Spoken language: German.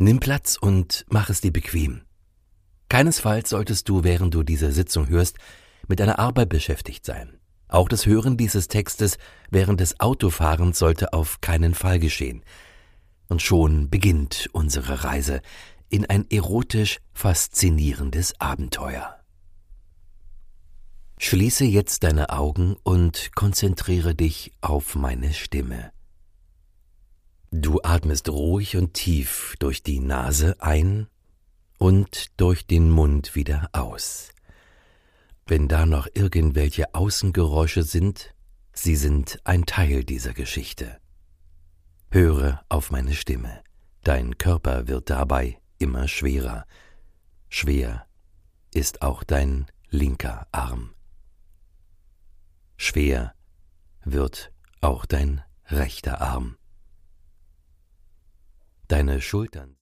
Nimm Platz und mach es dir bequem. Keinesfalls solltest du, während du diese Sitzung hörst, mit deiner Arbeit beschäftigt sein. Auch das Hören dieses Textes während des Autofahrens sollte auf keinen Fall geschehen. Und schon beginnt unsere Reise in ein erotisch faszinierendes Abenteuer. Schließe jetzt deine Augen und konzentriere dich auf meine Stimme. Du atmest ruhig und tief durch die Nase ein und durch den Mund wieder aus. Wenn da noch irgendwelche Außengeräusche sind, sie sind ein Teil dieser Geschichte. Höre auf meine Stimme. Dein Körper wird dabei immer schwerer. Schwer ist auch dein linker Arm. Schwer wird auch dein rechter Arm. Deine Schultern